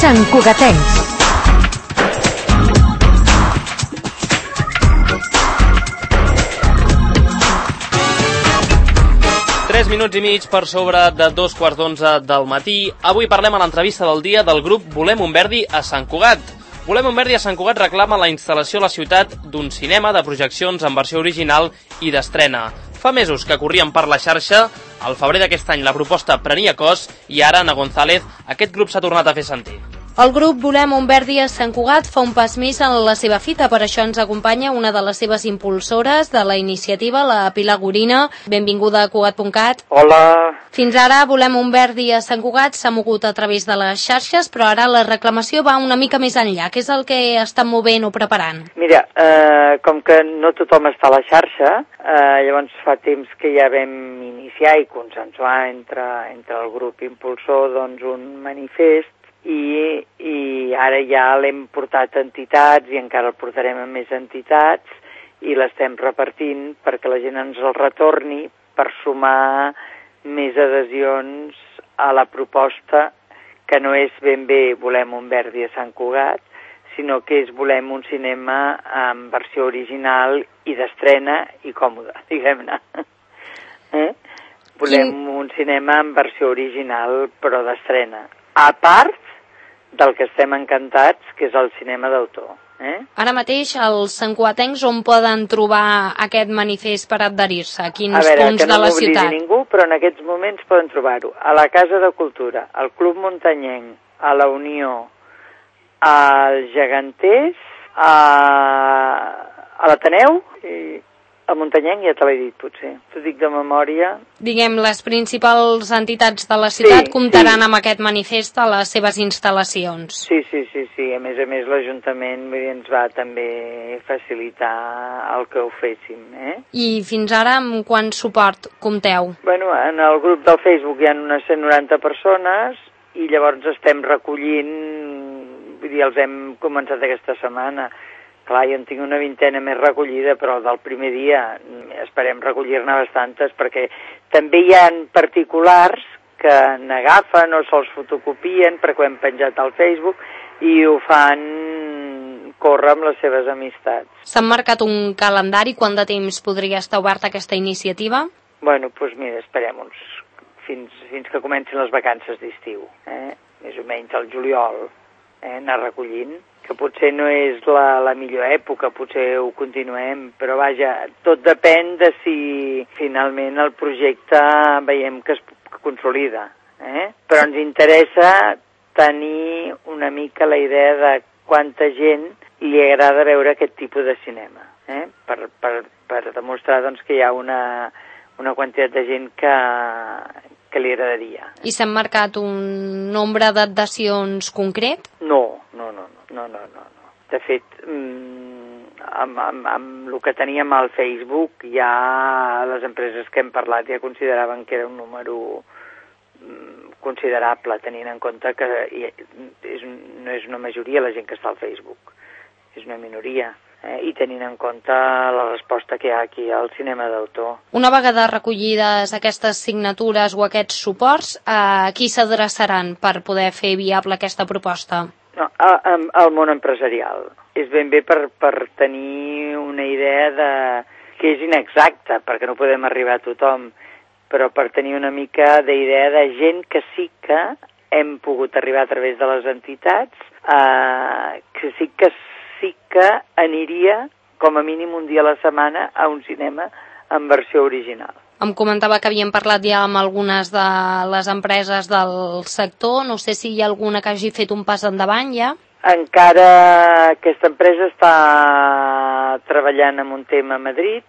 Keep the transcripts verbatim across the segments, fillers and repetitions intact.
Santcugatencs. Tres minuts i mig per sobre de dos quarts d'onze del matí. Avui parlem a l'entrevista del dia del grup Volem un Verdi a Sant Cugat. Volem un Verdi a Sant Cugat reclama la instal·lació a la ciutat d'un cinema de projeccions en versió original i d'estrena. Fa mesos que corrien per la xarxa, al febrer d'aquest any la proposta prenia cos i ara, Ana González, aquest grup s'ha tornat a fer sentir. El grup Volem un Verdi a Sant Cugat fa un pas més en la seva fita, per això ens acompanya una de les seves impulsores de la iniciativa, la Pilar Gorina. Benvinguda a Cugat punt cat. Hola. Fins ara Volem un Verdi a Sant Cugat s'ha mogut a través de les xarxes, però ara la reclamació va una mica més enllà. Què és el que estan movent o preparant? Mira, eh, com que no tothom està a la xarxa, eh, llavors fa temps que ja vam iniciar i consensuar entre, entre el grup impulsor doncs, un manifest i, i ara ja l'hem portat a entitats i encara el portarem a més entitats i l'estem repartint perquè la gent ens el retorni per sumar més adhesions a la proposta, que no és ben bé Volem un Verdi a Sant Cugat, sinó que és volem un cinema en versió original i d'estrena i còmode, diguem-ne. Eh? Volem Quin... un cinema en versió original però d'estrena. A part del que estem encantats, que és el cinema d'autor. Eh? Ara mateix els santcugatencs on poden trobar aquest manifest per adherir-se? A quins a veure, punts no de la ciutat? A veure, que no m'oblidi ningú, però en aquests moments poden trobar-ho a la Casa de Cultura, al Club Muntanyenc, a la Unió, als Geganters, a, a l'Ateneu, i al Muntanyenc ja te l'he dit, potser. T'ho dic de memòria. Diguem, les principals entitats de la ciutat sí, comptaran sí. amb aquest manifest a les seves instal·lacions. Sí, sí, sí, sí. A més a més, l'Ajuntament ens va també facilitar el que ho féssim, eh? I fins ara amb quant suport compteu? Bueno, en el grup del Facebook hi ha unes cent noranta persones i llavors estem recollint, vull dir, els hem començat aquesta setmana. Clar, jo en tinc una vintena més recollida, però del primer dia esperem recollir-ne bastantes, perquè també hi ha particulars que n'agafen o se'ls fotocopien perquè ho hem penjat al Facebook i ho fan córrer amb les seves amistats. S'han marcat un calendari? Quant de temps podria estar oberta aquesta iniciativa? Bueno, doncs mira, esperem uns, fins, fins que comencin les vacances d'estiu, eh? Més o menys al juliol, eh? Anar recollint, que potser no és la, la millor època, potser ho continuem, però vaja, tot depèn de si finalment el projecte veiem que es consolida, eh? Però ens interessa tenir una mica la idea de quanta gent li agrada veure aquest tipus de cinema, eh? per, per, per demostrar doncs, que hi ha una, una quantitat de gent que, que li agradaria. I s'han marcat un nombre d'adhesions concret? No, no, no, no. No, no, no, no. De fet, amb, amb, amb el que teníem al Facebook, ja les empreses que hem parlat ja consideraven que era un número considerable, tenint en compte que és, no és una majoria la gent que està al Facebook, és una minoria, eh? I tenint en compte la resposta que hi ha aquí al cinema d'autor. Una vegada recollides aquestes signatures o aquests suports, a qui s'adreçaran per poder fer viable aquesta proposta? No, al món empresarial. És ben bé per, per tenir una idea de que és inexacta, perquè no podem arribar a tothom, però per tenir una mica d'idea de gent que sí que hem pogut arribar a través de les entitats, eh, que sí que sí que aniria com a mínim un dia a la setmana a un cinema en versió original. Em comentava que havíem parlat ja amb algunes de les empreses del sector. No sé si hi ha alguna que hagi fet un pas endavant ja. Encara aquesta empresa està treballant en un tema a Madrid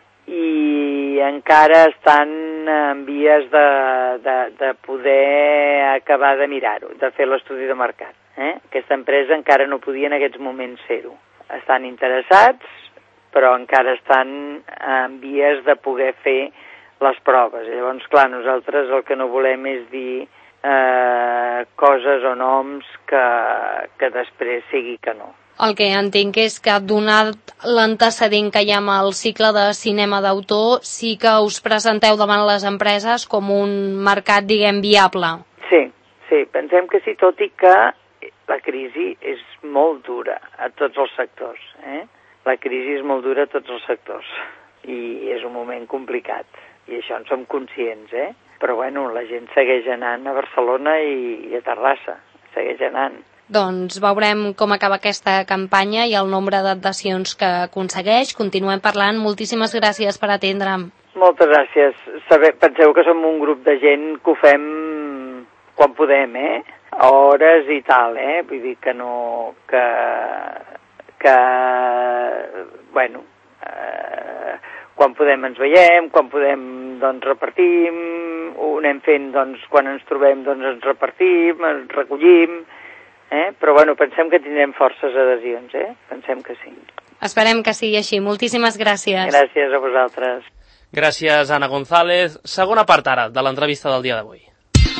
i encara estan en vies de, de, de poder acabar de mirar-ho, de fer l'estudi de mercat. Eh? Aquesta empresa encara no podia en aquests moments fer-ho. Estan interessats, però encara estan en vies de poder fer les proves. Llavors, clar, nosaltres el que no volem és dir eh, coses o noms que, que després sigui que no. El que entenc és que, donat l'antecedent que hi ha amb el cicle de cinema d'autor, sí que us presenteu davant les empreses com un mercat, diguem, viable. Sí, sí, pensem que sí, tot i que la crisi és molt dura a tots els sectors, eh? La crisi és molt dura a tots els sectors i és un moment complicat i això en som conscients, eh? Però bueno, la gent segueix anant a Barcelona i, i a Terrassa, segueix anant. Doncs veurem com acaba aquesta campanya i el nombre d'adhesions que aconsegueix. Continuem parlant. Moltíssimes gràcies per atendre'm. Moltes gràcies. Saber, penseu que som un grup de gent que ho fem quan podem, eh? A hores i tal, eh? Vull dir que no... que... que... bueno... Eh, quan podem ens veiem, quan podem doncs repartim, ho anem fent doncs quan ens trobem doncs ens repartim, ens recollim, eh? Però bueno, pensem que tindrem forces adhesions, eh? Pensem que sí. Esperem que sigui així. Moltíssimes gràcies. Gràcies a vosaltres. Gràcies, Anna González. Segona part ara de l'entrevista del dia d'avui.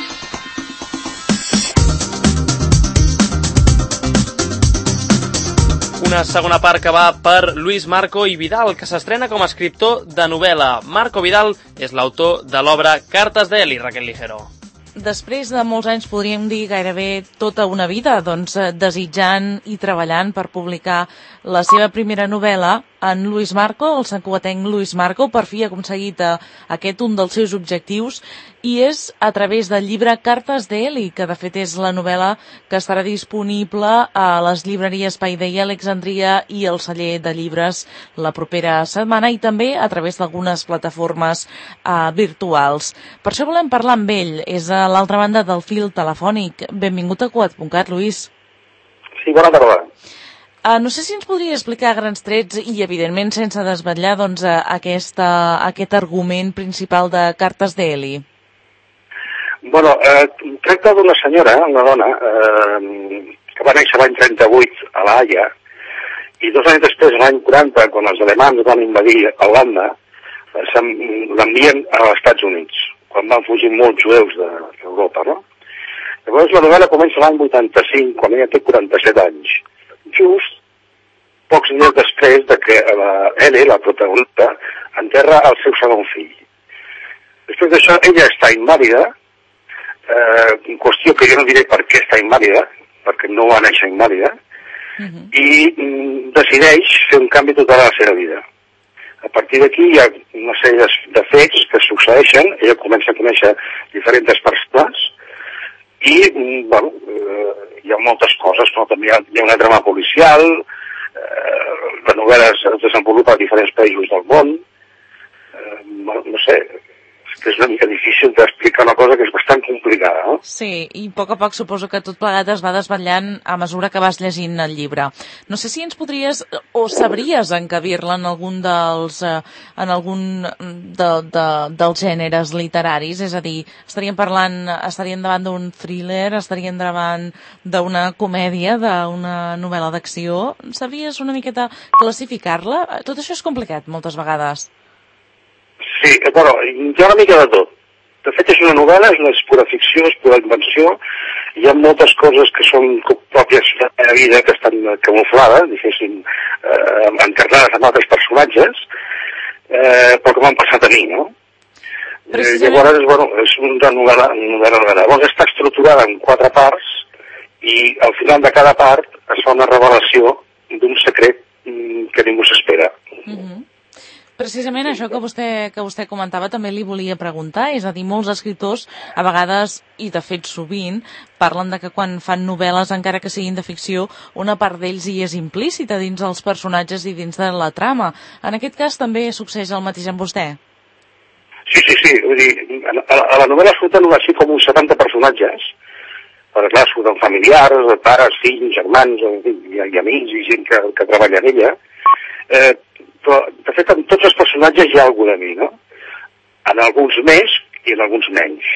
Una segona part que va per Luis Marco i Vidal, que s'estrena com a escriptor de novel·la. Marco Vidal és l'autor de l'obra Cartes d'Eli, Raquel Ligero. Després de molts anys, podríem dir gairebé tota una vida, doncs desitjant i treballant per publicar la seva primera novel·la, en Luis Marco, el santcugatenc Luis Marco, per fi ha aconseguit aquest un dels seus objectius i és a través del llibre Cartes d'Eli, que de fet és la novel·la que estarà disponible a les llibreries Paideia, Alexandria i el celler de llibres la propera setmana i també a través d'algunes plataformes uh, virtuals. Per això volem parlar amb ell, és a l'altra banda del fil telefònic. Benvingut a Cugat punt cat, Luis. Sí, bona tarda. Uh, no sé si ens podria explicar a grans trets i, evidentment, sense desvetllar doncs, uh, aquesta, aquest argument principal de Cartes d'Eli. Bueno, eh, tracta d'una senyora, una dona, eh, que va néixer l'any trenta-vuit a La Haia i dos anys després, l'any quaranta, quan els alemans van invadir Holanda, eh, l'envien als Estats Units, quan van fugir molts jueus d'Europa, no? Llavors la novel·la comença l'any vuitanta-cinc, quan ella té quaranta-set anys. Just pocs dies després de que la Ellie, la protagonista, enterra el seu segon fill. Després d'això, ella està invàlida, eh, qüestió que jo no diré per què està invàlida, perquè no va néixer invàlida, uh-huh. i mm, decideix fer un canvi total a la seva vida. A partir d'aquí hi ha una sèrie de, de fets que succeeixen, ella comença a conèixer diferents persones, i, bueno, eh, hi ha moltes coses, no? També hi ha, hi ha una trama policial, eh, la novel·la es desenvolupa a diferents països del món, eh, no, no sé, és que és una mica difícil d'explicar una cosa que és bastant complicada, no? Sí, i a poc a poc suposo que tot plegat es va desvetllant a mesura que vas llegint el llibre. No sé si ens podries, o sabries encabir-la en algun dels, eh, en algun de, de, dels gèneres literaris, és a dir, estaríem parlant, estaríem davant d'un thriller, estaríem davant d'una comèdia, d'una novel·la d'acció, sabries una miqueta classificar-la? Tot això és complicat moltes vegades. Sí, bueno, hi ha una mica de tot. De fet, és una novel·la, és, és pura ficció, és pura invenció. Hi ha moltes coses que són pròpies de la vida, que estan camuflades, diguéssim, eh, encarnades amb altres personatges, eh, però que m'han passat a mi, no? Precisament... Eh, llavors, bueno, és una novel·la, una novel·la. Llavors està estructurada en quatre parts i al final de cada part es fa una revelació d'un secret que ningú s'espera. Mm-hmm. Precisament això que vostè, que vostè comentava també li volia preguntar, és a dir, molts escriptors a vegades, i de fet sovint, parlen de que quan fan novel·les, encara que siguin de ficció, una part d'ells hi és implícita dins dels personatges i dins de la trama. En aquest cas també succeeix el mateix amb vostè? Sí, sí, sí. Vull dir, a, a la novel·la surten així com uns setanta personatges, perquè clar, surten familiars, pares, fills, germans, i, i amics, i gent que, que treballa en ella. Eh, però, de fet, en tots els personatges hi ha alguna de mi, no? En alguns més i en alguns menys.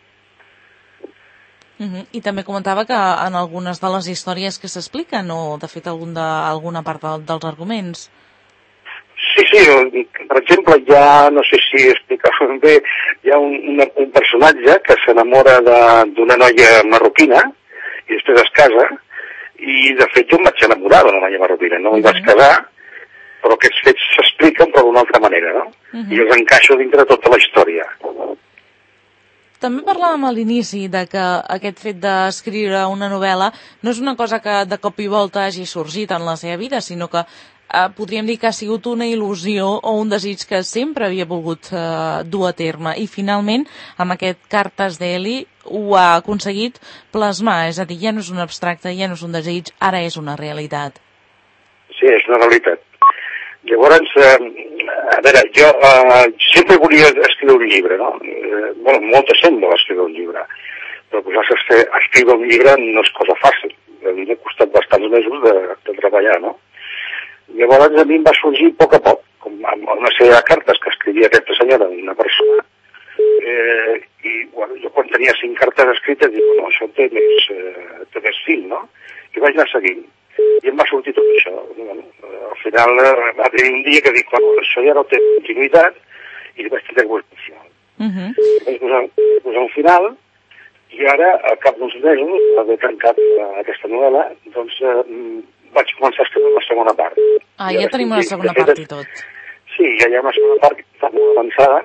Uh-huh. I també comentava que en algunes de les històries que s'expliquen, o de fet algun de, alguna part de, dels arguments. Sí, sí, per exemple, ja, no sé si explicar bé, hi ha un, una, un personatge que s'enamora d'una noia marroquina i després es casa, i de fet jo em vaig enamorar d'una noia marroquina, no m'hi vaig casar, però aquests fets s'expliquen però d'una altra manera, no? Uh-huh. I els encaixo dintre de tota la història. També parlàvem a l'inici de que aquest fet d'escriure una novel·la no és una cosa que de cop i volta hagi sorgit en la seva vida, sinó que eh, podríem dir que ha sigut una il·lusió o un desig que sempre havia volgut eh, dur a terme. I finalment, amb aquest Cartes d'Eli, ho ha aconseguit plasmar. És a dir, ja no és un abstracte, ja no és un desig, ara és una realitat. Sí, és una realitat. Llavors, eh, a veure, jo eh, sempre volia escriure un llibre, no? Eh, bueno, molta gent vol escriure un llibre, però posar-se a escriure un llibre no és cosa fàcil. A mi m'ha costat bastants mesos de, de treballar, no? Llavors a mi em va sorgir a poc a poc, com amb una sèrie de cartes que escrivia aquesta senyora, una persona, eh, i bueno, jo quan tenia cinc cartes escrites dic, no, això té més, eh, té més fil, no? I vaig anar seguint. I em va sortir tot això. Bueno, al final va haver un dia que dic, bueno, això ja no té continuïtat, i vaig tenir que posar un final. Uh -huh. Vaig posar, posar un final, i ara, al cap d'uns mesos, d'haver tancat aquesta novel·la, doncs eh, vaig començar a escriure la segona part. Ah, ja tenim una segona part i tot. Sí, ja hi ha una segona part que està molt avançada,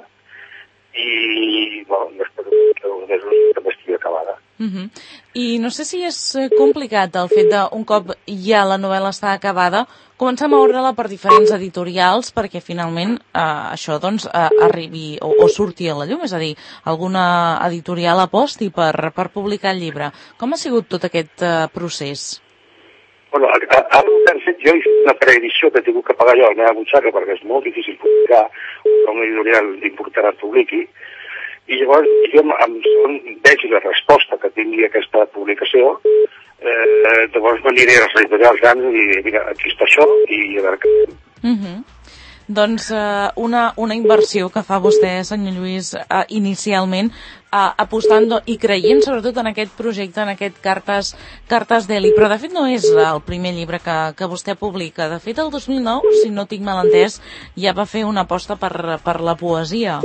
i, bueno, després d'uns mesos també estigui acabada. Uh -huh. I no sé si és complicat el fet d'un cop ja la novel·la està acabada, començar a moure-la per diferents editorials perquè finalment eh, això doncs eh, arribi o, o surti a la llum, és a dir, alguna editorial aposti per, per publicar el llibre. Com ha sigut tot aquest eh, procés? Bueno, ara que han fet jo he fet una preedició que he tingut que pagar jo a la meva butxaca perquè és molt difícil publicar que una editorial important publiqui. I llavors jo em, em veig la resposta que tingui aquesta publicació, eh, llavors m'aniré a les editorials grans i dir, mira, aquí està això i a veure què... Uh -huh. Doncs eh, una, una inversió que fa vostè, senyor Lluís, eh, inicialment, eh, apostant i creient sobretot en aquest projecte, en aquest Cartes, Cartes d'Eli. Però de fet no és el primer llibre que, que vostè publica. De fet el dos mil nou, si no tinc mal entès, ja va fer una aposta per, per la poesia.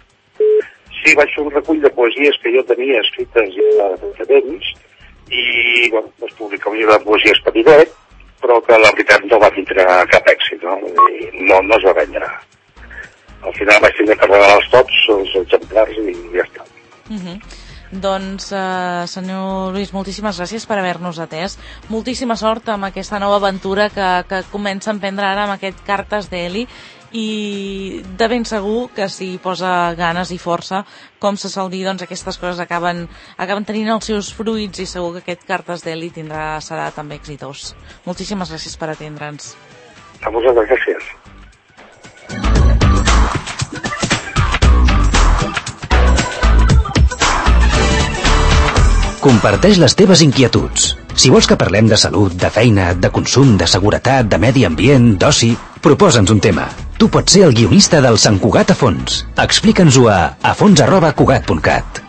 Sí, vaig fer un recull de poesies que jo tenia escrites ja de temps i bueno, vaig publicar un llibre de poesies petitet, però que la veritat no va tindre cap èxit, no? No, no es va vendre. Al final vaig tenir que regalar-los tots, els exemplars, i ja està. Uh -huh. Doncs, eh, senyor Lluís, moltíssimes gràcies per haver-nos atès. Moltíssima sort amb aquesta nova aventura que, que comença a emprendre ara amb aquest Cartes d'Eli, i de ben segur que si posa ganes i força, com se sol dir, doncs aquestes coses acaben, acaben tenint els seus fruits, i segur que aquest Cartes d'Eli tindrà, serà també exitós. Moltíssimes gràcies per atendre'ns. A vosaltres, gràcies. Comparteix les teves inquietuds. Si vols que parlem de salut, de feina, de consum, de seguretat, de medi ambient, d'oci, proposa'ns un tema. Tu pots ser el guionista del Sant Cugat a fons. Explica'ns-ho a afons arroba cugat punt cat.